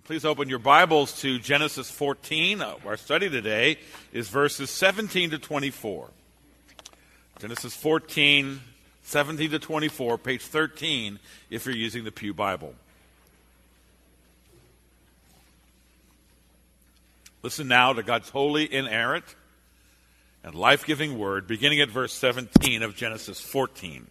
Please open your Bibles to Genesis 14. Our study today is verses 17 to 24. Genesis 14, 17 to 24, page 13, if you're using the Pew Bible. Listen now to God's holy, inerrant, and life-giving word, beginning at verse 17 of Genesis 14.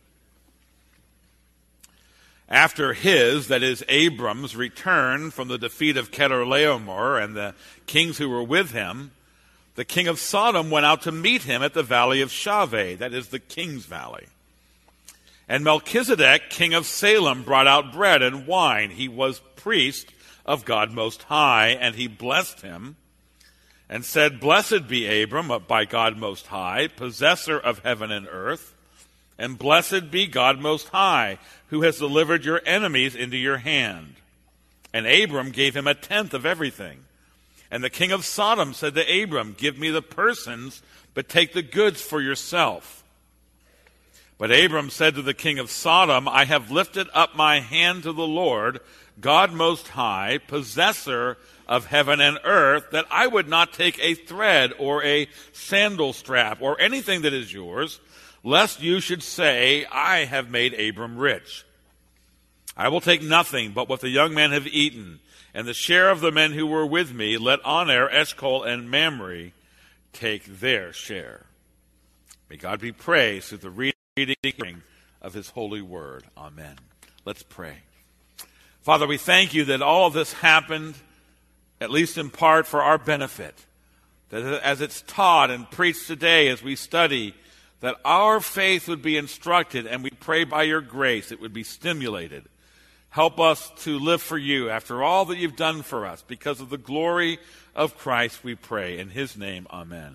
After his, that is Abram's, return from the defeat of Chedorlaomer and the kings who were with him, the king of Sodom went out to meet him at the valley of Shaveh, that is the king's valley. And Melchizedek, king of Salem, brought out bread and wine. He was priest of God Most High, and he blessed him and said, "Blessed be Abram by God Most High, possessor of heaven and earth, and blessed be God Most High, who has delivered your enemies into your hand." And Abram gave him a tenth of everything. And the king of Sodom said to Abram, "Give me the persons, but take the goods for yourself." But Abram said to the king of Sodom, "I have lifted up my hand to the Lord, God Most High, possessor of heaven and earth, that I would not take a thread or a sandal strap or anything that is yours, lest you should say, I have made Abram rich. I will take nothing but what the young men have eaten, and the share of the men who were with me, let Aner, Eshcol, and Mamre take their share." May God be praised through the reading of his holy word. Amen. Let's pray. Father, we thank you that all of this happened, at least in part, for our benefit. That as it's taught and preached today, as we study, that our faith would be instructed, and we pray by your grace it would be stimulated. Help us to live for you after all that you've done for us. Because of the glory of Christ, we pray. In his name, amen.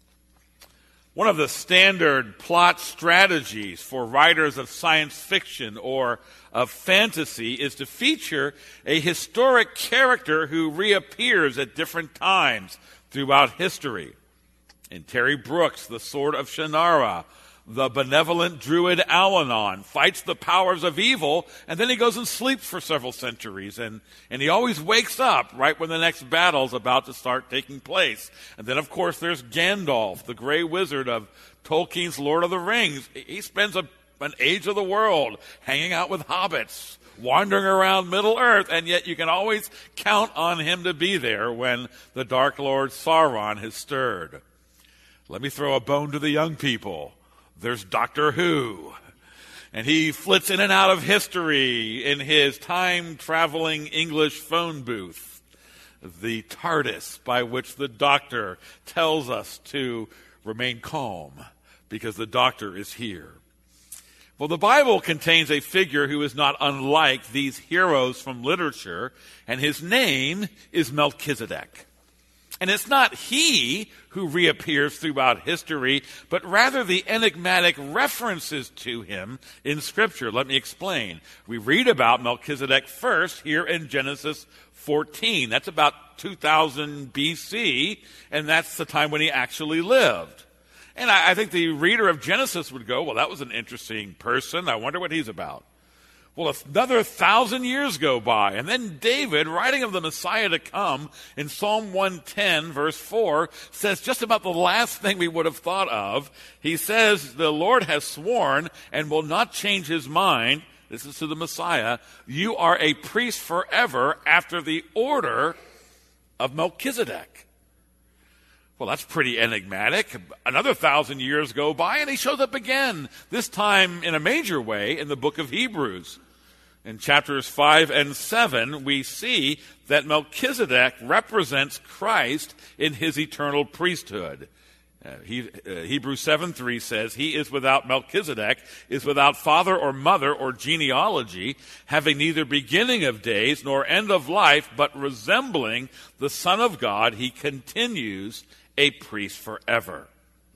One of the standard plot strategies for writers of science fiction or of fantasy is to feature a historic character who reappears at different times throughout history. In Terry Brooks' The Sword of Shannara, the benevolent druid Alanon fights the powers of evil, and then he goes and sleeps for several centuries, and he always wakes up right when the next battle's about to start taking place. And then, of course, there's Gandalf, the gray wizard of Tolkien's Lord of the Rings. He spends an age of the world hanging out with hobbits, wandering around Middle-earth, and yet you can always count on him to be there when the Dark Lord Sauron has stirred. Let me throw a bone to the young people. There's Doctor Who, and he flits in and out of history in his time-traveling English phone booth, the TARDIS, by which the Doctor tells us to remain calm because the Doctor is here. Well, the Bible contains a figure who is not unlike these heroes from literature, and his name is Melchizedek. And it's not he who reappears throughout history, but rather the enigmatic references to him in Scripture. Let me explain. We read about Melchizedek first here in Genesis 14. That's about 2000 BC, and that's the time when he actually lived. And I think the reader of Genesis would go, well, that was an interesting person. I wonder what he's about. Well, another 1,000 years go by, and then David, writing of the Messiah to come, in Psalm 110, verse 4, says just about the last thing we would have thought of. He says, "The Lord has sworn and will not change his mind." This is to the Messiah. "You are a priest forever after the order of Melchizedek." Well, that's pretty enigmatic. Another 1,000 years go by, and he shows up again, this time in a major way in the book of Hebrews. In chapters 5 and 7, we see that Melchizedek represents Christ in his eternal priesthood. Hebrews 7:3 says, "He is without Melchizedek, is without father or mother or genealogy, having neither beginning of days nor end of life, but resembling the Son of God, he continues a priest forever."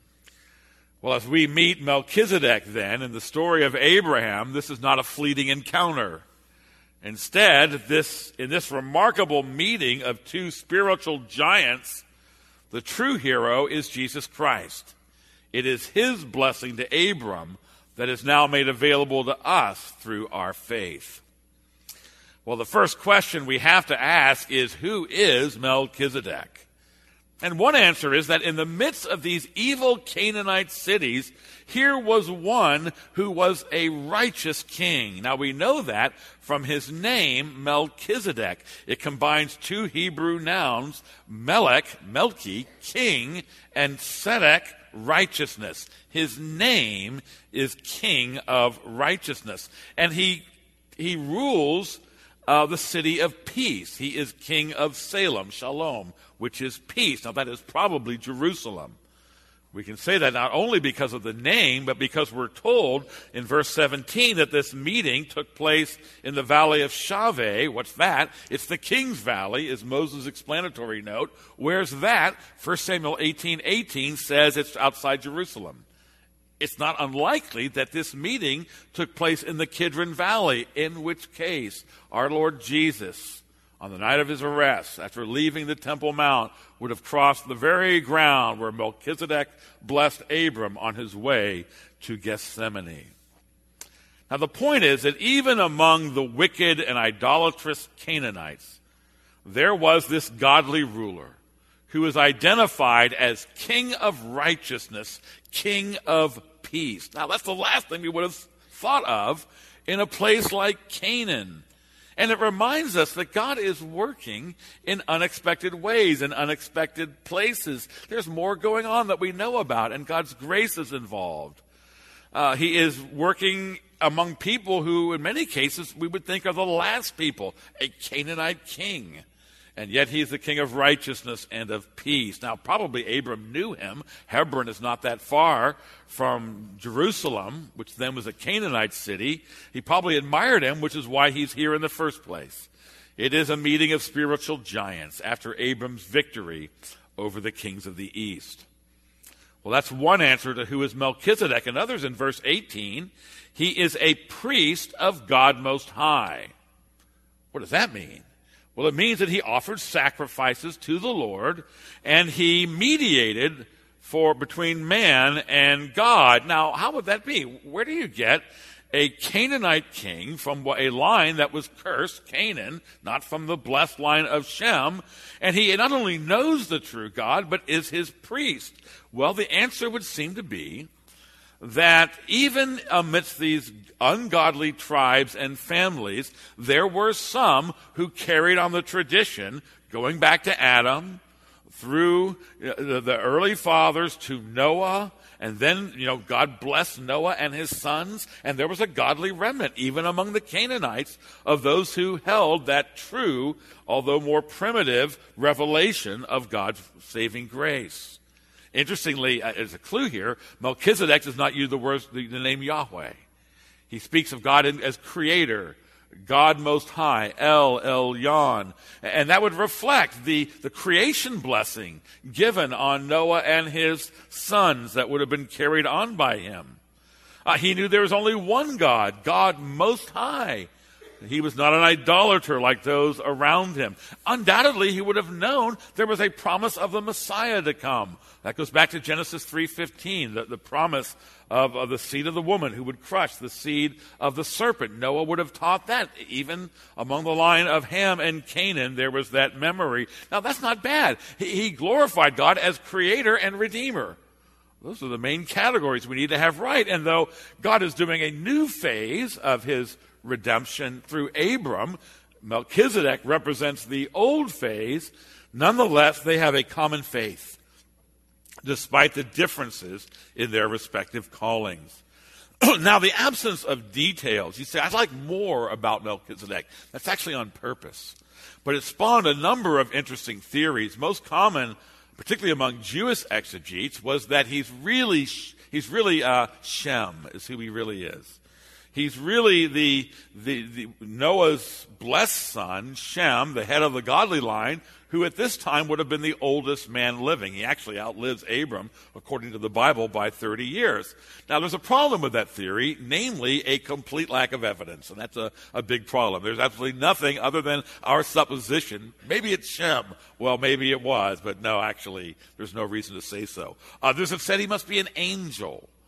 Well, as we meet Melchizedek then in the story of Abraham, this is not a fleeting encounter. Instead, in this remarkable meeting of two spiritual giants, the true hero is Jesus Christ. It is his blessing to Abram that is now made available to us through our faith. Well, the first question we have to ask is, who is Melchizedek? And one answer is that in the midst of these evil Canaanite cities, here was one who was a righteous king. Now we know that from his name, Melchizedek. It combines two Hebrew nouns, Melech, Melchi, king, and Tzedek, righteousness. His name is King of Righteousness. And he rules the city of peace. He is king of Salem, Shalom, which is peace. Now that is probably Jerusalem. We can say that not only because of the name, but because we're told in verse 17 that this meeting took place in the valley of Shaveh. What's that? It's the King's Valley, is Moses' explanatory note. Where's that? 1 Samuel 18:18 says it's outside Jerusalem. It's not unlikely that this meeting took place in the Kidron Valley, in which case our Lord Jesus, on the night of his arrest, after leaving the Temple Mount, would have crossed the very ground where Melchizedek blessed Abram on his way to Gethsemane. Now the point is that even among the wicked and idolatrous Canaanites, there was this godly ruler who is identified as King of Righteousness, King of Peace. Now that's the last thing we would have thought of in a place like Canaan. And it reminds us that God is working in unexpected ways, in unexpected places. There's more going on that we know about, and God's grace is involved. He is working among people who, in many cases, we would think are the last people, a Canaanite king. And yet he's the King of Righteousness and of peace. Now, probably Abram knew him. Hebron is not that far from Jerusalem, which then was a Canaanite city. He probably admired him, which is why he's here in the first place. It is a meeting of spiritual giants after Abram's victory over the kings of the east. Well, that's one answer to who is Melchizedek. And others in verse 18, he is a priest of God Most High. What does that mean? Well, it means that he offered sacrifices to the Lord, and he mediated between man and God. Now, how would that be? Where do you get a Canaanite king from a line that was cursed, Canaan, not from the blessed line of Shem, and he not only knows the true God, but is his priest? Well, the answer would seem to be that even amidst these ungodly tribes and families, there were some who carried on the tradition, going back to Adam, through the early fathers to Noah, and then, God blessed Noah and his sons, and there was a godly remnant, even among the Canaanites, of those who held that true, although more primitive, revelation of God's saving grace. Interestingly, as a clue here, Melchizedek does not use the name Yahweh. He speaks of God as creator, God Most High, El Elyon. And that would reflect the creation blessing given on Noah and his sons that would have been carried on by him. He knew there was only one God, God Most High. He was not an idolater like those around him. Undoubtedly, he would have known there was a promise of the Messiah to come. That goes back to Genesis 3:15, the promise of the seed of the woman who would crush the seed of the serpent. Noah would have taught that. Even among the line of Ham and Canaan, there was that memory. Now, that's not bad. He glorified God as creator and redeemer. Those are the main categories we need to have right. And though God is doing a new phase of his redemption through Abram, Melchizedek represents the old phase. Nonetheless, they have a common faith, despite the differences in their respective callings. Now, the absence of details, you say, I'd like more about Melchizedek. That's actually on purpose. But it spawned a number of interesting theories. Most common, particularly among Jewish exegetes, was that he's really Shem, is who he really is. He's really the Noah's blessed son, Shem, the head of the godly line, who at this time would have been the oldest man living. He actually outlives Abram, according to the Bible, by 30 years. Now, there's a problem with that theory, namely a complete lack of evidence, and that's a big problem. There's absolutely nothing other than our supposition. Maybe it's Shem. Well, maybe it was, but no, actually, there's no reason to say so. Others have said he must be an angel.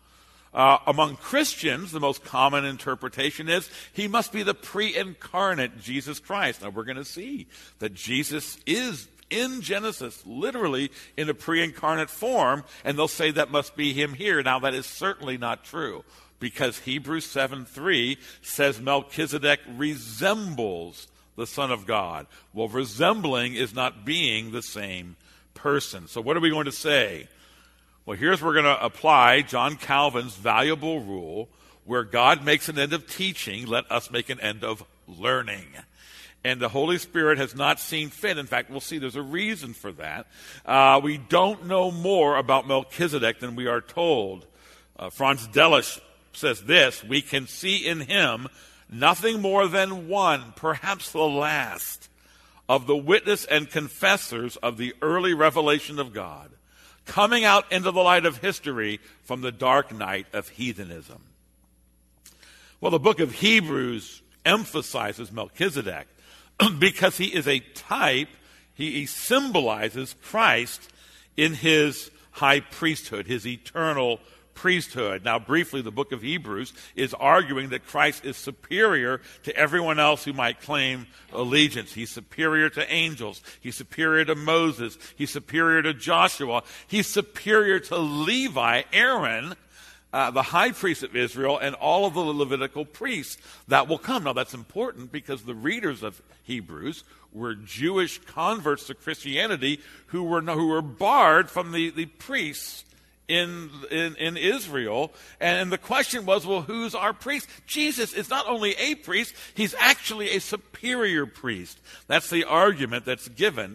Among Christians, the most common interpretation is he must be the pre-incarnate Jesus Christ. Now, we're going to see that Jesus is in Genesis, literally in a pre-incarnate form, and they'll say that must be him here. Now, that is certainly not true, because Hebrews 7:3 says Melchizedek resembles the Son of God. Well, resembling is not being the same person. So what are we going to say? Well, here's where we're going to apply John Calvin's valuable rule, where God makes an end of teaching, let us make an end of learning. And the Holy Spirit has not seen fit. In fact, we'll see there's a reason for that. We don't know more about Melchizedek than we are told. Franz Delitzsch says this: we can see in him nothing more than one, perhaps the last, of the witness and confessors of the early revelation of God, coming out into the light of history from the dark night of heathenism. Well, the book of Hebrews emphasizes Melchizedek because he is a type, he symbolizes Christ in his high priesthood, his eternal priesthood. Now, briefly, the book of Hebrews is arguing that Christ is superior to everyone else who might claim allegiance. He's superior to angels. He's superior to Moses. He's superior to Joshua. He's superior to Levi, Aaron, the high priest of Israel, and all of the Levitical priests that will come. Now, that's important because the readers of Hebrews were Jewish converts to Christianity who were barred from the priests in Israel. And the question was, well, who's our priest? Jesus is not only a priest, he's actually a superior priest. That's the argument that's given.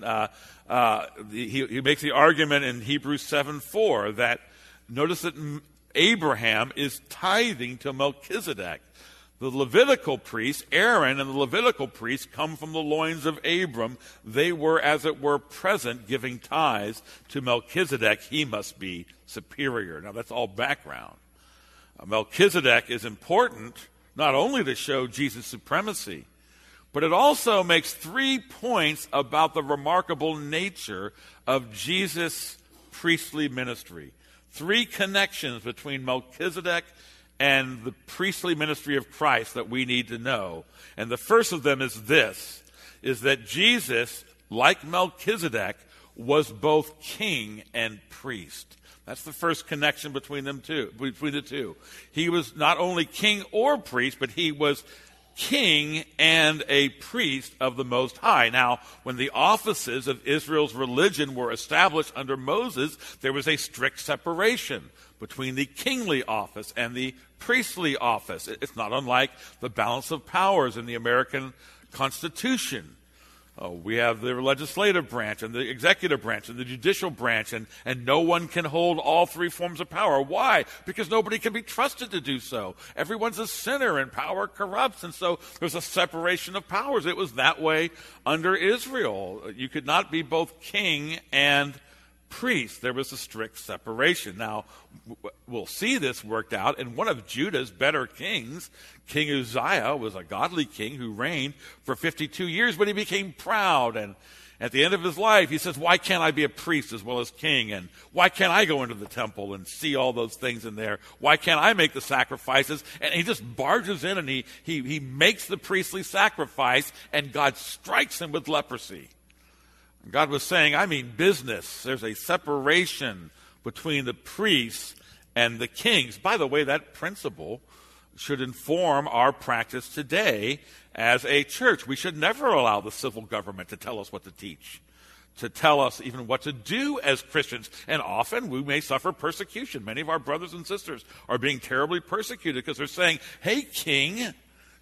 He makes the argument in Hebrews 7:4 that, notice that Abraham is tithing to Melchizedek. The Levitical priests, Aaron and the Levitical priests, come from the loins of Abram. They were, as it were, present, giving tithes to Melchizedek. He must be superior. Now, that's all background. Melchizedek is important not only to show Jesus' supremacy, but it also makes 3 points about the remarkable nature of Jesus' priestly ministry. 3 connections between Melchizedek and the priestly ministry of Christ that we need to know. And the first of them is this, is that Jesus, like Melchizedek, was both king and priest. That's the first connection between the two. He was not only king or priest, but he was king and a priest of the Most High. Now, when the offices of Israel's religion were established under Moses, there was a strict separation between the kingly office and the priestly office. It's not unlike the balance of powers in the American Constitution. We have the legislative branch and the executive branch and the judicial branch, and no one can hold all 3 forms of power. Why? Because nobody can be trusted to do so. Everyone's a sinner and power corrupts, and so there's a separation of powers. It was that way under Israel. You could not be both king and priest. There was a strict separation. Now, we'll see this worked out in one of Judah's better kings. King Uzziah was a godly king who reigned for 52 years, but he became proud. And at the end of his life, he says, why can't I be a priest as well as king? And why can't I go into the temple and see all those things in there? Why can't I make the sacrifices? And he just barges in and he makes the priestly sacrifice, and God strikes him with leprosy. God was saying, I mean business. There's a separation between the priests and the kings. By the way, that principle should inform our practice today as a church. We should never allow the civil government to tell us what to teach, to tell us even what to do as Christians. And often we may suffer persecution. Many of our brothers and sisters are being terribly persecuted because they're saying, hey, king,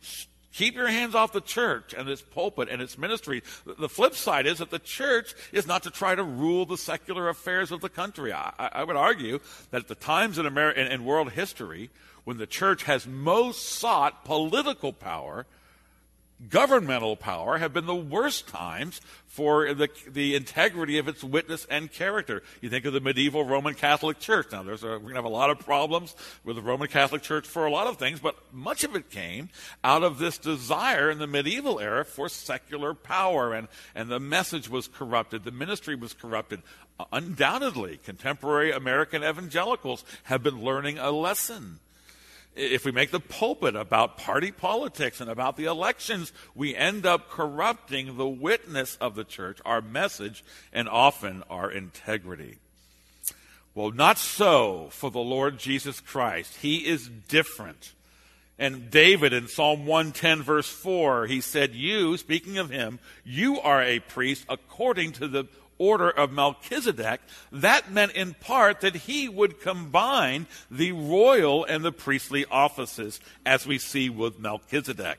keep your hands off the church and its pulpit and its ministry. The flip side is that the church is not to try to rule the secular affairs of the country. I would argue that at the times in world history when the church has most sought political power, governmental power have been the worst times for the integrity of its witness and character. You think of the medieval Roman Catholic Church. Now, we're going to have a lot of problems with the Roman Catholic Church for a lot of things, but much of it came out of this desire in the medieval era for secular power, and the message was corrupted, the ministry was corrupted. Undoubtedly, contemporary American evangelicals have been learning a lesson. If we make the pulpit about party politics and about the elections, we end up corrupting the witness of the church, our message, and often our integrity. Well, not so for the Lord Jesus Christ. He is different. And David in Psalm 110 verse 4, he said, you, speaking of him, you are a priest according to the order of Melchizedek. That meant in part that he would combine the royal and the priestly offices, as we see with Melchizedek.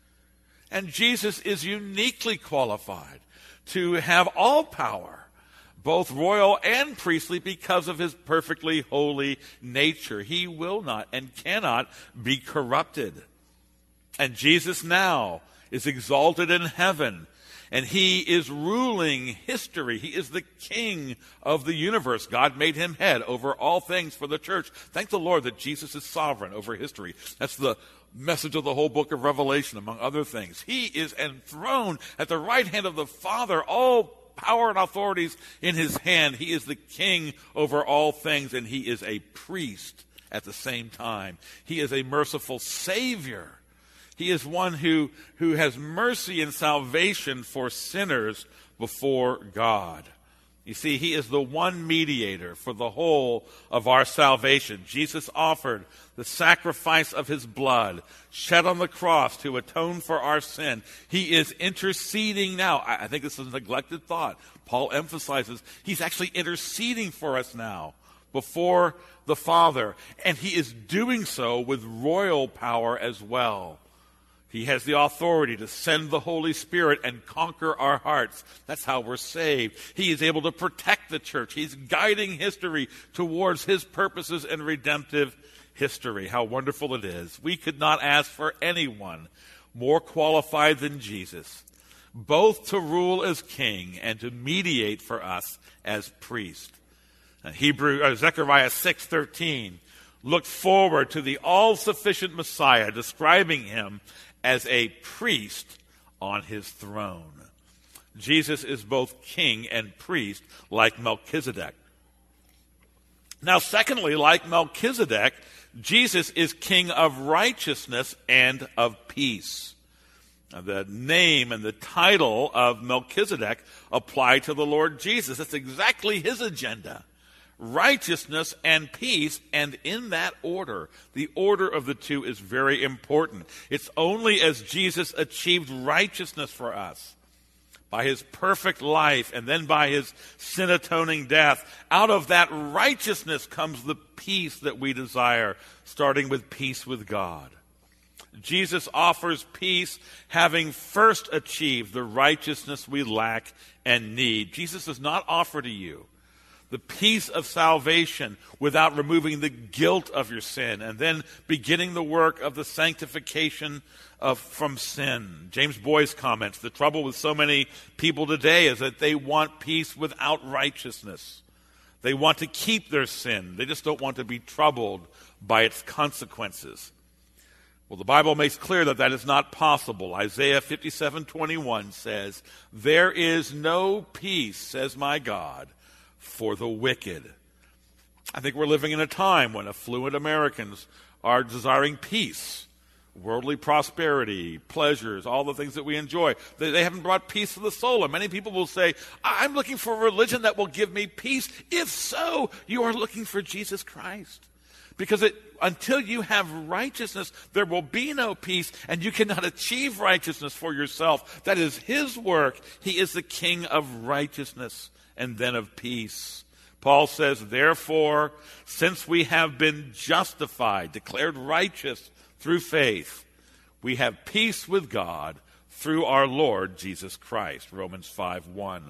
And Jesus is uniquely qualified to have all power, both royal and priestly, because of his perfectly holy nature. He will not and cannot be corrupted. And Jesus now is exalted in heaven, and he is ruling history. He is the king of the universe. God made him head over all things for the church. Thank the Lord that Jesus is sovereign over history. That's the message of the whole book of Revelation, among other things. He is enthroned at the right hand of the Father, all power and authorities in his hand. He is the king over all things, and he is a priest at the same time. He is a merciful Savior. He is one who has mercy and salvation for sinners before God. You see, he is the one mediator for the whole of our salvation. Jesus offered the sacrifice of his blood shed on the cross to atone for our sin. He is interceding now. I think this is a neglected thought. Paul emphasizes he's actually interceding for us now before the Father, and he is doing so with royal power as well. He has the authority to send the Holy Spirit and conquer our hearts. That's how we're saved. He is able to protect the church. He's guiding history towards his purposes and redemptive history. How wonderful it is. We could not ask for anyone more qualified than Jesus, both to rule as king and to mediate for us as priest. Zechariah 6:13 looked forward to the all-sufficient Messiah, describing him as a priest on his throne. Jesus is both king and priest, like Melchizedek. Now, secondly, like Melchizedek, Jesus is king of righteousness and of peace. Now, the name and the title of Melchizedek apply to the Lord Jesus. That's exactly his agenda. Righteousness and peace, and in that order. The order of the two is very important. It's only as Jesus achieved righteousness for us by his perfect life and then by his sin-atoning death. Out of that righteousness comes the peace that we desire, starting with peace with God. Jesus offers peace, having first achieved the righteousness we lack and need. Jesus does not offer to you the peace of salvation without removing the guilt of your sin and then beginning the work of the sanctification from sin. James Boyce comments, the trouble with so many people today is that they want peace without righteousness. They want to keep their sin. They just don't want to be troubled by its consequences. Well, the Bible makes clear that that is not possible. Isaiah 57:21 says, "There is no peace, says my God, for the wicked." I think we're living in a time when affluent Americans are desiring peace, worldly prosperity, pleasures, all the things that we enjoy. They haven't brought peace to the soul. And many people will say, I'm looking for a religion that will give me peace. If so, you are looking for Jesus Christ. Because until you have righteousness, there will be no peace, and you cannot achieve righteousness for yourself. That is his work. He is the King of righteousness and then of peace. Paul says, therefore, since we have been justified, declared righteous through faith, we have peace with God through our Lord Jesus Christ. Romans 5:1.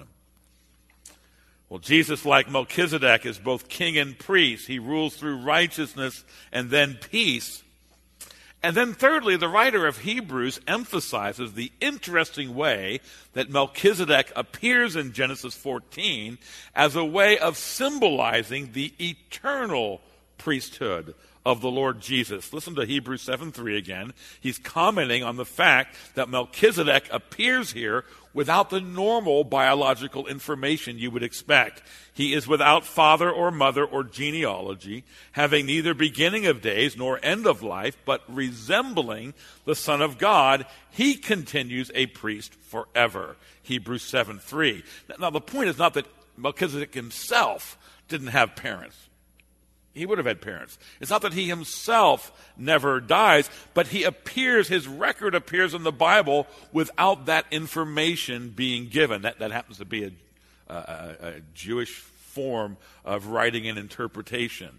Well, Jesus, like Melchizedek, is both king and priest. He rules through righteousness and then peace. And then thirdly, the writer of Hebrews emphasizes the interesting way that Melchizedek appears in Genesis 14 as a way of symbolizing the eternal priesthood of the Lord Jesus. Listen to Hebrews 7:3 again. He's commenting on the fact that Melchizedek appears here without the normal biological information you would expect. He is without father or mother or genealogy, having neither beginning of days nor end of life, but resembling the Son of God, he continues a priest forever. Hebrews 7:3. Now the point is not that Melchizedek himself didn't have parents. He would have had parents. It's not that he himself never dies, but his record appears in the Bible without that information being given. That happens to be a Jewish form of writing and interpretation.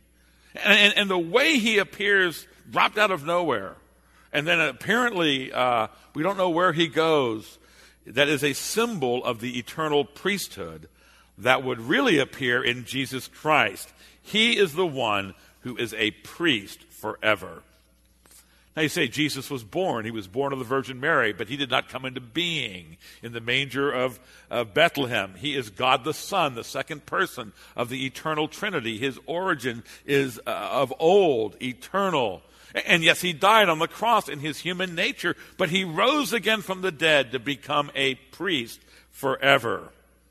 And the way he appears dropped out of nowhere. And then apparently we don't know where he goes. That is a symbol of the eternal priesthood that would really appear in Jesus Christ. He is the one who is a priest forever. Now you say Jesus was born. He was born of the Virgin Mary, but he did not come into being in the manger of Bethlehem. He is God the Son, the second person of the eternal Trinity. His origin is of old, eternal. And yes, he died on the cross in his human nature, but he rose again from the dead to become a priest forever.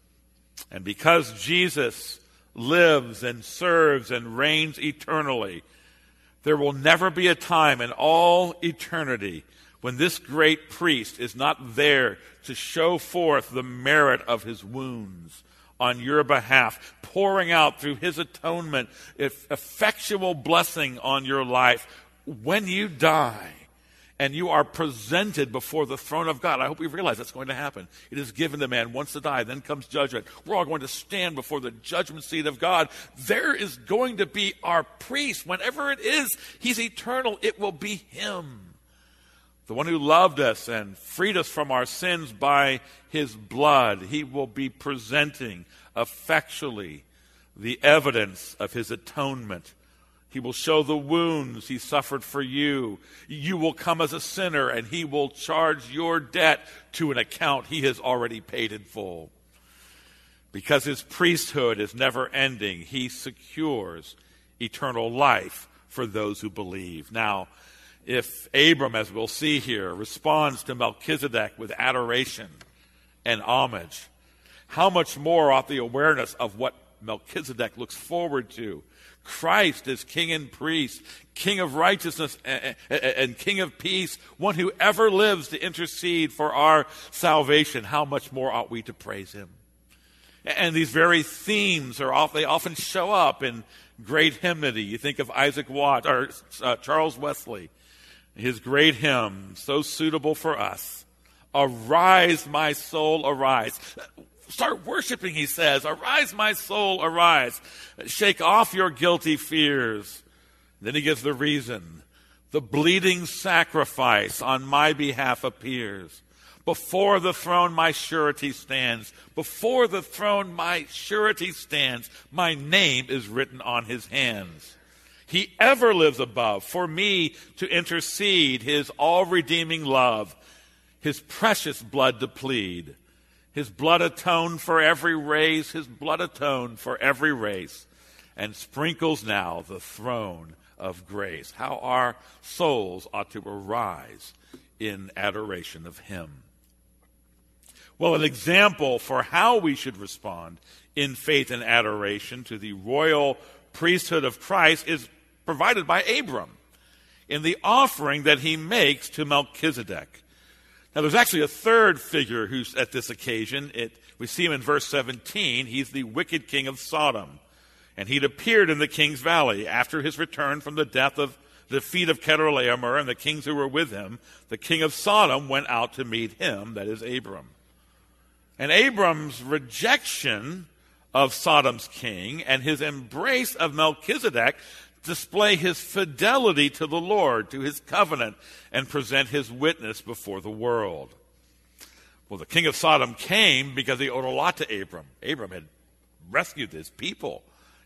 And because Jesus lives and serves and reigns eternally, there will never be a time in all eternity when this great priest is not there to show forth the merit of his wounds on your behalf, pouring out through his atonement effectual blessing on your life. When you die and you are presented before the throne of God, I hope we realize that's going to happen. It is given to man once to die, then comes judgment. We're all going to stand before the judgment seat of God. There is going to be our priest. Whenever it is, he's eternal. It will be him. The one who loved us and freed us from our sins by his blood. He will be presenting effectually the evidence of his atonement. He will show the wounds he suffered for you. You will come as a sinner, and he will charge your debt to an account he has already paid in full. Because his priesthood is never ending, he secures eternal life for those who believe. Now, if Abram, as we'll see here, responds to Melchizedek with adoration and homage, how much more ought the awareness of what Melchizedek looks forward to? Christ is King and priest, King of righteousness and King of peace, one who ever lives to intercede for our salvation. How much more ought we to praise him? And these very themes they often show up in great hymnody. You think of Isaac Watts or Charles Wesley, his great hymn, so suitable for us. Arise, my soul, arise. Start worshiping, he says. Arise, my soul, arise. Shake off your guilty fears. Then he gives the reason. The bleeding sacrifice on my behalf appears. Before the throne my surety stands. Before the throne my surety stands. My name is written on his hands. He ever lives above for me to intercede, his all-redeeming love, his precious blood to plead. His blood atoned for every race, his blood atoned for every race, and sprinkles now the throne of grace. How our souls ought to arise in adoration of him. Well, an example for how we should respond in faith and adoration to the royal priesthood of Christ is provided by Abram in the offering that he makes to Melchizedek. Now, there's actually a third figure who's at this occasion. We see him in verse 17. He's the wicked king of Sodom. And he'd appeared in the king's valley after his return from the defeat of Chedorlaomer and the kings who were with him. The king of Sodom went out to meet him, that is Abram. And Abram's rejection of Sodom's king and his embrace of Melchizedek display his fidelity to the Lord, to his covenant, and present his witness before the world. Well, the king of Sodom came because he owed a lot to Abram. Abram had rescued his people,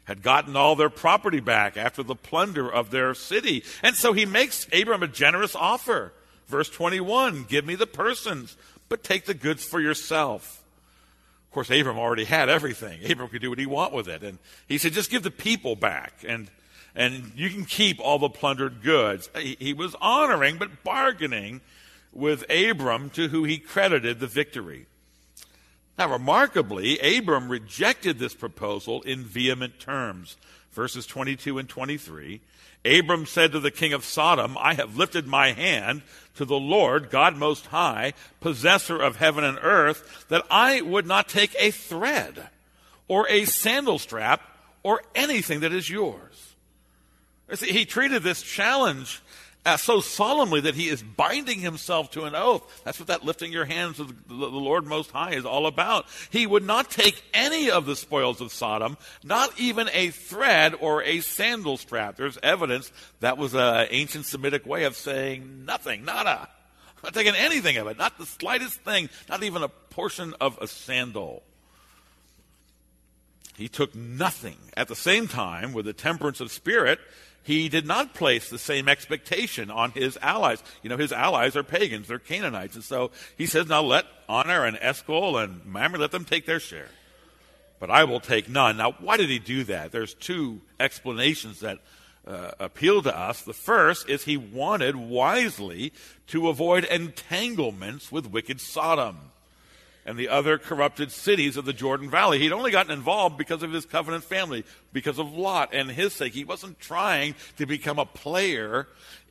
had gotten all their property back after the plunder of their city. And so he makes Abram a generous offer. Verse 21, give me the persons, but take the goods for yourself. Of course, Abram already had everything. Abram could do what he want with it. And he said, just give the people back, and you can keep all the plundered goods. He was honoring but bargaining with Abram, to who he credited the victory. Now, remarkably, Abram rejected this proposal in vehement terms. Verses 22 and 23, Abram said to the king of Sodom, I have lifted my hand to the Lord, God Most High, possessor of heaven and earth, that I would not take a thread or a sandal strap or anything that is yours. See, he treated this challenge so solemnly that he is binding himself to an oath. That's what that lifting your hands to the Lord Most High is all about. He would not take any of the spoils of Sodom, not even a thread or a sandal strap. There's evidence that was an ancient Semitic way of saying nothing, nada. Not taking anything of it, not the slightest thing, not even a portion of a sandal. He took nothing. At the same time, with the temperance of spirit, he did not place the same expectation on his allies. You know, his allies are pagans, they're Canaanites. And so he says, now let Honor and Eshcol and Mamre, let them take their share. But I will take none. Now, why did he do that? There's two explanations that appeal to us. The first is he wanted wisely to avoid entanglements with wicked Sodom and the other corrupted cities of the Jordan Valley. He'd only gotten involved because of his covenant family, because of Lot and his sake. He wasn't trying to become a player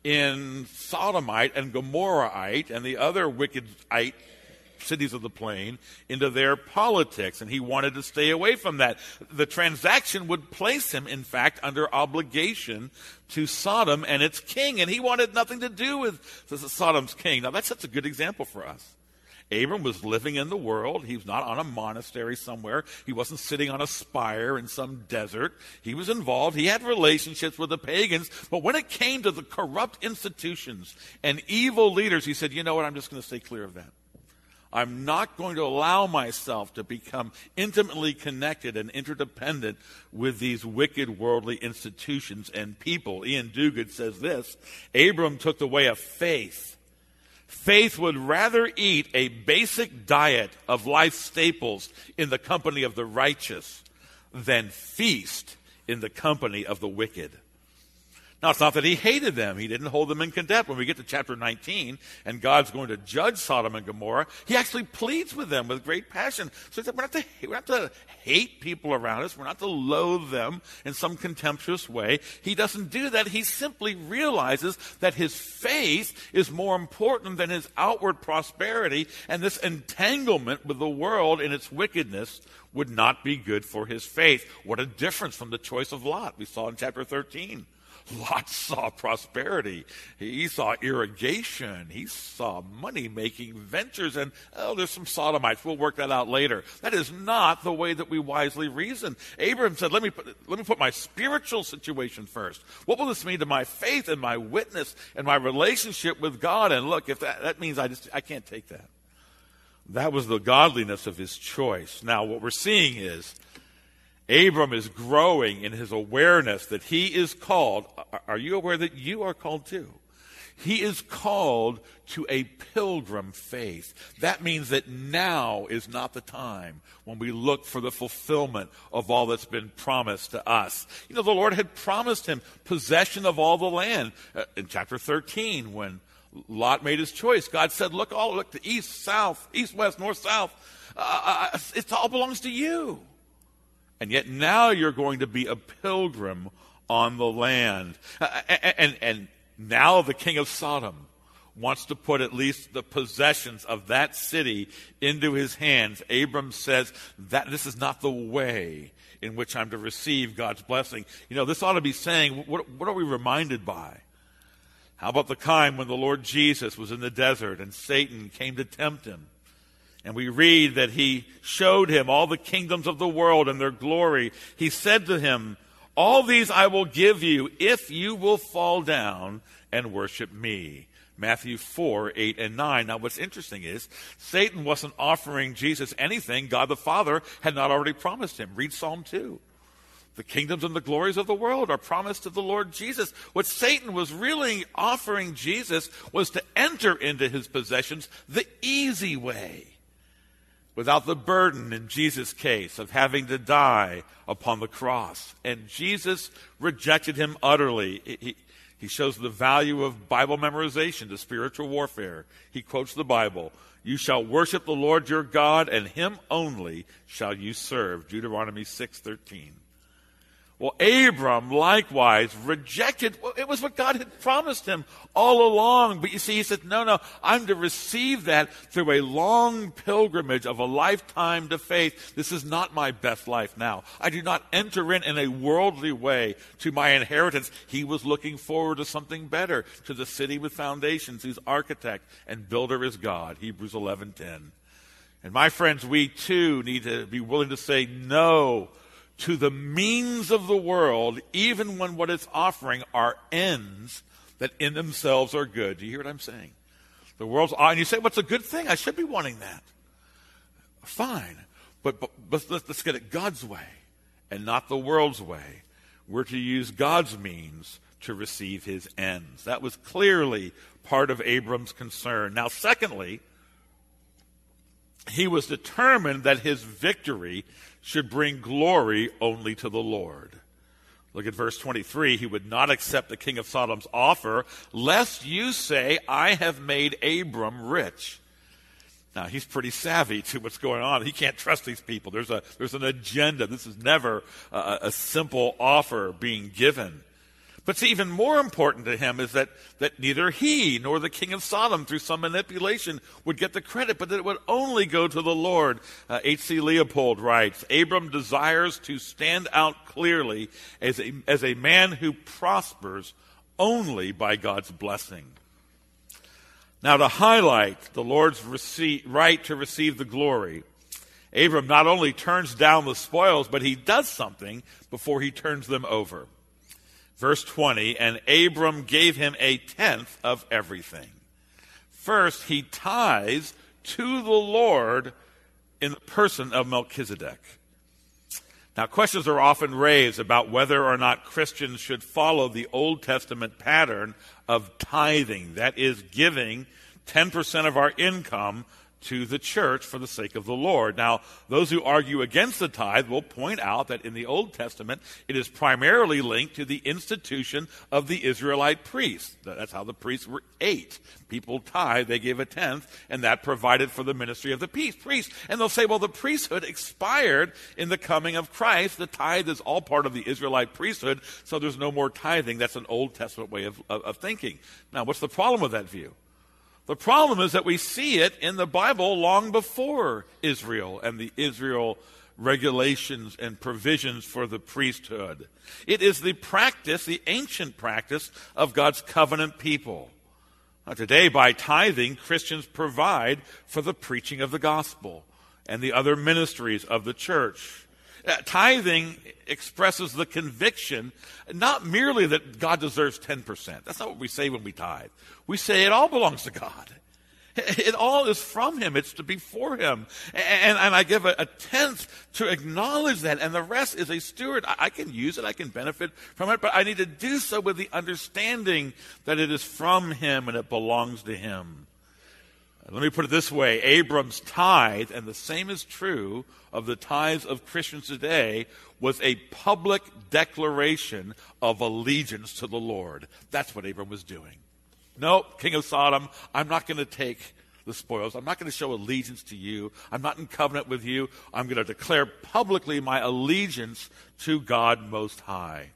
in Sodomite and Gomorrahite and the other wickedite cities of the plain into their politics, and he wanted to stay away from that. The transaction would place him, in fact, under obligation to Sodom and its king, and he wanted nothing to do with Sodom's king. Now, that's such a good example for us. Abram was living in the world. He was not on a monastery somewhere. He wasn't sitting on a spire in some desert. He was involved. He had relationships with the pagans. But when it came to the corrupt institutions and evil leaders, he said, you know what, I'm just going to stay clear of that. I'm not going to allow myself to become intimately connected and interdependent with these wicked worldly institutions and people. Ian Duguid says this, Abram took the way of faith. Faith would rather eat a basic diet of life staples in the company of the righteous than feast in the company of the wicked. Now, it's not that he hated them. He didn't hold them in contempt. When we get to chapter 19 and God's going to judge Sodom and Gomorrah, he actually pleads with them with great passion. So we're not to hate people around us. We're not to loathe them in some contemptuous way. He doesn't do that. He simply realizes that his faith is more important than his outward prosperity, and this entanglement with the world in its wickedness would not be good for his faith. What a difference from the choice of Lot we saw in chapter 13. Lot saw prosperity. He saw irrigation. He saw money-making ventures. And, there's some Sodomites. We'll work that out later. That is not the way that we wisely reason. Abraham said, let me put my spiritual situation first. What will this mean to my faith and my witness and my relationship with God? And look, if that means I can't take that. That was the godliness of his choice. Now, what we're seeing is Abram is growing in his awareness that he is called. Are you aware that you are called too? He is called to a pilgrim faith. That means that now is not the time when we look for the fulfillment of all that's been promised to us. You know, the Lord had promised him possession of all the land. In chapter 13, when Lot made his choice, God said, look to east, south, east, west, north, south. It all belongs to you. And yet now you're going to be a pilgrim on the land. And now the king of Sodom wants to put at least the possessions of that city into his hands. Abram says that this is not the way in which I'm to receive God's blessing. You know, this ought to be saying, what are we reminded by? How about the time when the Lord Jesus was in the desert and Satan came to tempt him? And we read that he showed him all the kingdoms of the world and their glory. He said to him, all these I will give you if you will fall down and worship me. Matthew 4, 8, and 9. Now what's interesting is Satan wasn't offering Jesus anything God the Father had not already promised him. Read Psalm 2. The kingdoms and the glories of the world are promised to the Lord Jesus. What Satan was really offering Jesus was to enter into his possessions the easy way, without the burden, in Jesus' case, of having to die upon the cross. And Jesus rejected him utterly. He shows the value of Bible memorization to spiritual warfare. He quotes the Bible. You shall worship the Lord your God, and him only shall you serve. Deuteronomy 6:13. Well, Abram likewise rejected. It was what God had promised him all along. But you see, he said, no, I'm to receive that through a long pilgrimage of a lifetime to faith. This is not my best life now. I do not enter in a worldly way to my inheritance. He was looking forward to something better, to the city with foundations, whose architect and builder is God. Hebrews 11:10. And my friends, we too need to be willing to say no to the means of the world, even when what it's offering are ends that in themselves are good. Do you hear what I'm saying? The world's, and you say, what's a good thing? I should be wanting that. Fine. But let's get it God's way and not the world's way. We're to use God's means to receive his ends. That was clearly part of Abram's concern. Now, secondly, he was determined that his victory should bring glory only to the Lord. Look at verse 23. He would not accept the king of Sodom's offer, lest you say, I have made Abram rich. Now, he's pretty savvy to what's going on. He can't trust these people. There's an agenda. This is never a simple offer being given. But see, even more important to him is that neither he nor the king of Sodom, through some manipulation, would get the credit, but that it would only go to the Lord. H.C. Leopold writes, Abram desires to stand out clearly as a man who prospers only by God's blessing. Now, to highlight the Lord's right to receive the glory, Abram not only turns down the spoils, but he does something before he turns them over. Verse 20, and Abram gave him a tenth of everything. First, he tithes to the Lord in the person of Melchizedek. Now, questions are often raised about whether or not Christians should follow the Old Testament pattern of tithing, that is, giving 10% of our income to the church for the sake of the Lord. Now, those who argue against the tithe will point out that in the Old Testament, it is primarily linked to the institution of the Israelite priests. That's how the priests ate. People tithe, they gave a tenth, and that provided for the ministry of the priests. And they'll say, well, the priesthood expired in the coming of Christ. The tithe is all part of the Israelite priesthood, so there's no more tithing. That's an Old Testament way of thinking. Now, what's the problem with that view? The problem is that we see it in the Bible long before Israel and the Israel regulations and provisions for the priesthood. It is the practice, the ancient practice of God's covenant people. Now, today, by tithing, Christians provide for the preaching of the gospel and the other ministries of the church. Tithing expresses the conviction, not merely that God deserves 10%. That's not what we say when we tithe. We say it all belongs to God. It all is from him. It's to be for him. And I give a tenth to acknowledge that, and the rest is a steward. I can use it. I can benefit from it, but I need to do so with the understanding that it is from him and it belongs to him. Let me put it this way. Abram's tithe, and the same is true of the tithes of Christians today, was a public declaration of allegiance to the Lord. That's what Abram was doing. No, king of Sodom, I'm not going to take the spoils. I'm not going to show allegiance to you. I'm not in covenant with you. I'm going to declare publicly my allegiance to God Most High.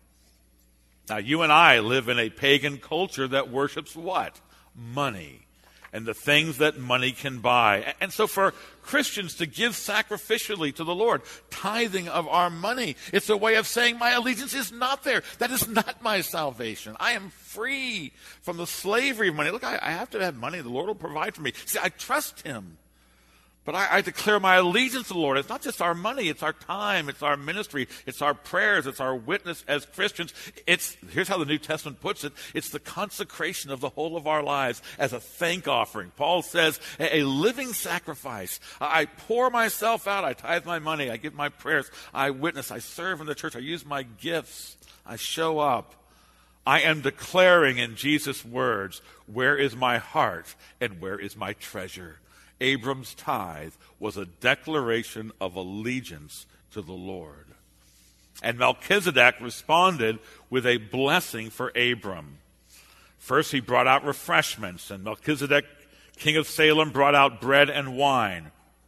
Now, you and I live in a pagan culture that worships what? Money. And the things that money can buy. And so for Christians to give sacrificially to the Lord, tithing of our money, it's a way of saying my allegiance is not there. That is not my salvation. I am free from the slavery of money. Look, I have to have money. The Lord will provide for me. See, I trust him. But I declare my allegiance to the Lord. It's not just our money, it's our time, it's our ministry, it's our prayers, it's our witness as Christians. Here's how the New Testament puts it, it's the consecration of the whole of our lives as a thank offering. Paul says, a living sacrifice. I pour myself out, I tithe my money, I give my prayers, I witness, I serve in the church, I use my gifts, I show up. I am declaring in Jesus' words, where is my heart and where is my treasure? Abram's tithe was a declaration of allegiance to the Lord. And Melchizedek responded with a blessing for Abram. First, he brought out refreshments, and Melchizedek, king of Salem, brought out bread and wine.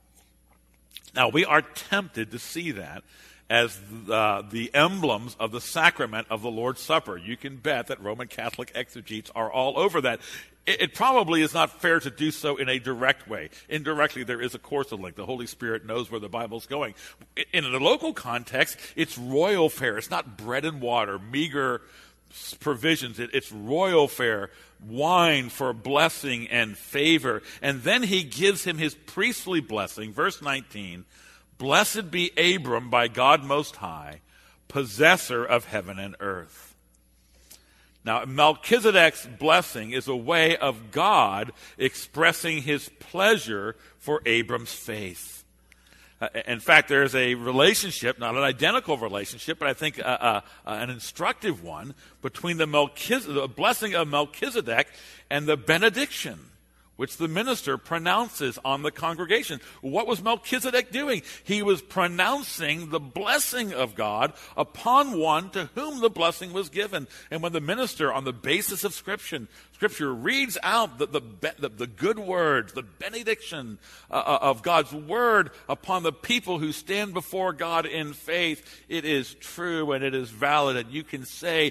Now, we are tempted to see that as the emblems of the sacrament of the Lord's Supper. You can bet that Roman Catholic exegetes are all over that. It probably is not fair to do so in a direct way. Indirectly, there is, of course, a link. The Holy Spirit knows where the Bible's going. In a local context, it's royal fare. It's not bread and water, meager provisions. It's royal fare, wine for blessing and favor. And then he gives him his priestly blessing. Verse 19, blessed be Abram by God Most High, possessor of heaven and earth. Now, Melchizedek's blessing is a way of God expressing his pleasure for Abram's faith. In fact, there's a relationship, not an identical relationship, but I think an instructive one, between the blessing of Melchizedek and the benediction, which the minister pronounces on the congregation. What was Melchizedek doing? He was pronouncing the blessing of God upon one to whom the blessing was given. And when the minister, on the basis of Scripture reads out the good words, the benediction of God's word upon the people who stand before God in faith, it is true and it is valid. And you can say,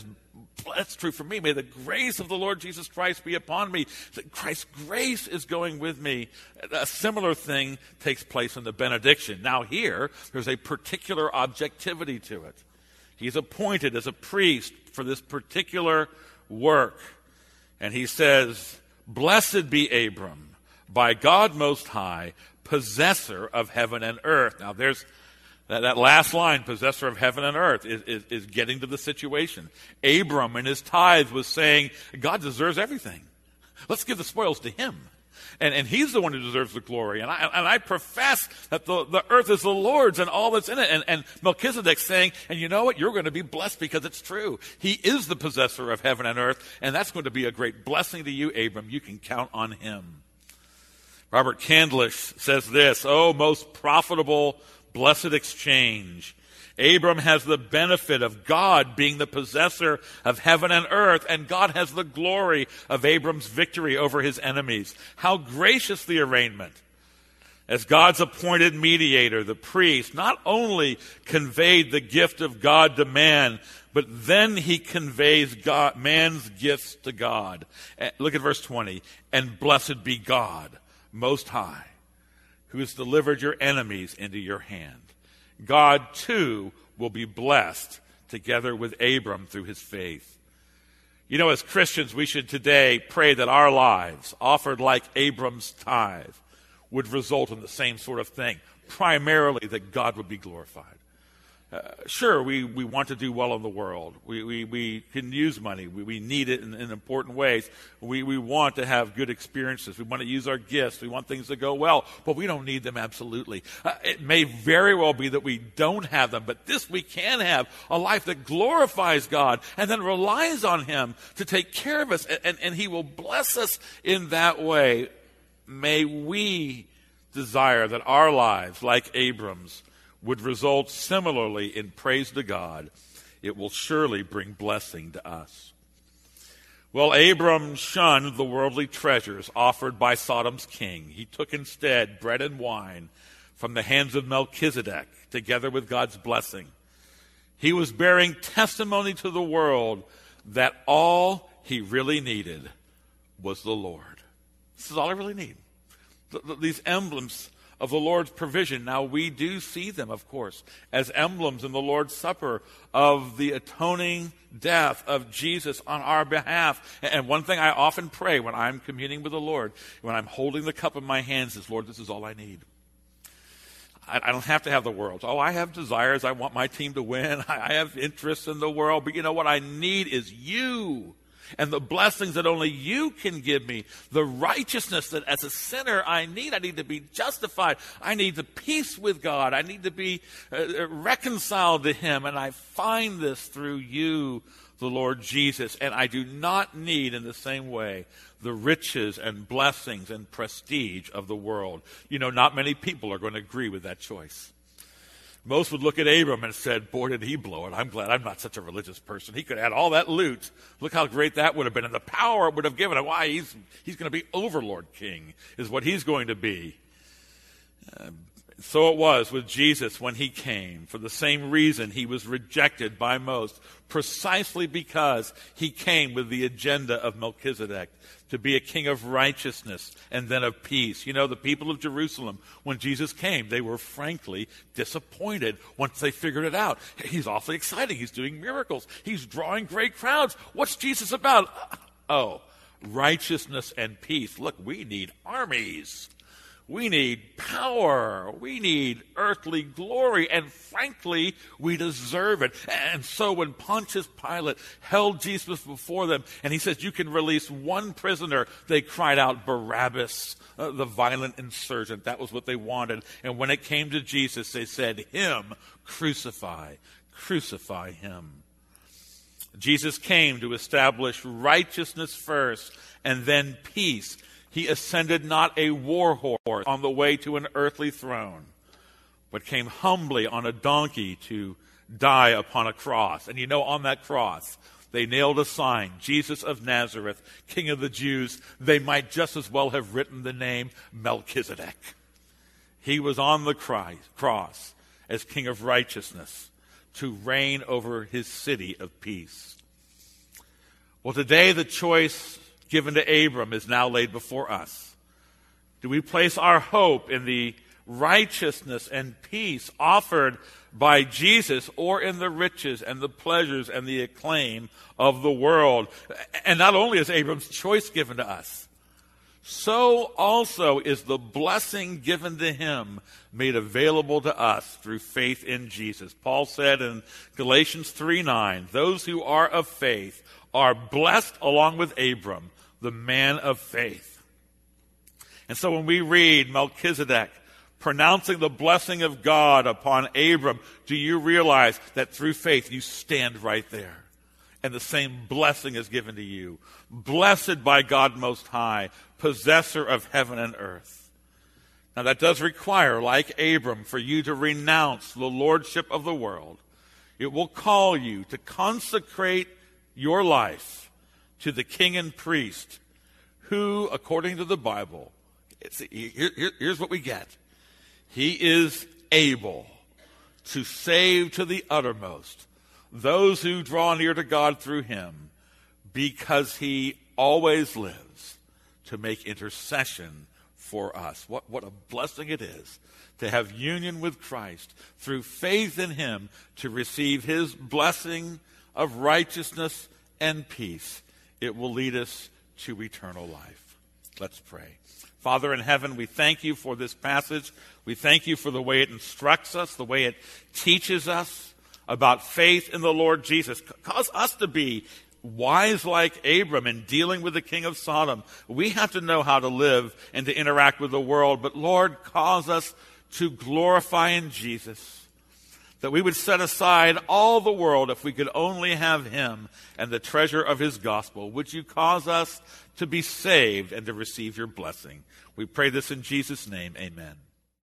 that's true for me. May the grace of the Lord Jesus Christ be upon me. Christ's grace is going with me. A similar thing takes place in the benediction. Now here, there's a particular objectivity to it. He's appointed as a priest for this particular work. And he says, blessed be Abram, by God Most High, possessor of heaven and earth. Now there's that last line, possessor of heaven and earth, is getting to the situation. Abram in his tithe was saying, God deserves everything. Let's give the spoils to him. And he's the one who deserves the glory. And I profess that the earth is the Lord's and all that's in it. And Melchizedek's saying, and you know what? You're going to be blessed because it's true. He is the possessor of heaven and earth, and that's going to be a great blessing to you, Abram. You can count on him. Robert Candlish says this, oh, most profitable, blessed exchange. Abram has the benefit of God being the possessor of heaven and earth, and God has the glory of Abram's victory over his enemies. How gracious the arraignment. As God's appointed mediator, the priest not only conveyed the gift of God to man, but then he conveys man's gifts to God. Look at verse 20. And blessed be God, Most High, who has delivered your enemies into your hand. God, too, will be blessed together with Abram through his faith. You know, as Christians, we should today pray that our lives, offered like Abram's tithe, would result in the same sort of thing, primarily that God would be glorified. Sure, we want to do well in the world. We can use money. We need it in important ways. We want to have good experiences. We want to use our gifts. We want things to go well, but we don't need them absolutely. It may very well be that we don't have them, but this we can have, a life that glorifies God and then relies on him to take care of us, and he will bless us in that way. May we desire that our lives, like Abram's, would result similarly in praise to God. It will surely bring blessing to us. Well, Abram shunned the worldly treasures offered by Sodom's king. He took instead bread and wine from the hands of Melchizedek, together with God's blessing. He was bearing testimony to the world that all he really needed was the Lord. This is all I really need. These emblems of the Lord's provision. Now, we do see them, of course, as emblems in the Lord's Supper of the atoning death of Jesus on our behalf. And one thing I often pray when I'm communing with the Lord, when I'm holding the cup in my hands, is, Lord, this is all I need. I don't have to have the world. Oh, I have desires. I want my team to win. I have interests in the world. But you know what I need is you. And the blessings that only you can give me, the righteousness that as a sinner I need. I need to be justified. I need the peace with God. I need to be reconciled to him. And I find this through you, the Lord Jesus. And I do not need in the same way the riches and blessings and prestige of the world. You know, not many people are going to agree with that choice. Most would look at Abram and said, boy, did he blow it. I'm glad I'm not such a religious person. He could have had all that loot. Look how great that would have been. And the power it would have given him. Why, he's going to be overlord king is what he's going to be. So it was with Jesus when he came. For the same reason, he was rejected by most, precisely because he came with the agenda of Melchizedek, to be a king of righteousness and then of peace. You know, the people of Jerusalem, when Jesus came, they were frankly disappointed once they figured it out. He's awfully exciting. He's doing miracles. He's drawing great crowds. What's Jesus about? Oh, righteousness and peace. Look, we need armies. We need power. We need earthly glory. And frankly, we deserve it. And so when Pontius Pilate held Jesus before them, and he says, you can release one prisoner, they cried out, Barabbas, the violent insurgent. That was what they wanted. And when it came to Jesus, they said, him, crucify, crucify him. Jesus came to establish righteousness first and then peace. He ascended not a war horse on the way to an earthly throne, but came humbly on a donkey to die upon a cross. And you know, on that cross, they nailed a sign, Jesus of Nazareth, King of the Jews. They might just as well have written the name Melchizedek. He was on the cross as King of righteousness to reign over his city of peace. Well, today the choice given to Abram is now laid before us. Do we place our hope in the righteousness and peace offered by Jesus, or in the riches and the pleasures and the acclaim of the world? And not only is Abram's choice given to us, so also is the blessing given to him made available to us through faith in Jesus. Paul said in Galatians 3:9, those who are of faith are blessed along with Abram, the man of faith. And so when we read Melchizedek pronouncing the blessing of God upon Abram, do you realize that through faith you stand right there? And the same blessing is given to you. Blessed by God Most High, possessor of heaven and earth. Now that does require, like Abram, for you to renounce the lordship of the world. It will call you to consecrate your life to the king and priest who, according to the Bible, here's what we get. He is able to save to the uttermost those who draw near to God through him, because he always lives to make intercession for us. What a blessing it is to have union with Christ through faith in him, to receive his blessing of righteousness and peace. It will lead us to eternal life. Let's pray. Father in heaven, we thank you for this passage. We thank you for the way it instructs us, the way it teaches us about faith in the Lord Jesus. Cause us to be wise like Abram in dealing with the king of Sodom. We have to know how to live and to interact with the world. But Lord, cause us to glorify in Jesus, that we would set aside all the world if we could only have him and the treasure of his gospel. Would you cause us to be saved and to receive your blessing? We pray this in Jesus' name. Amen.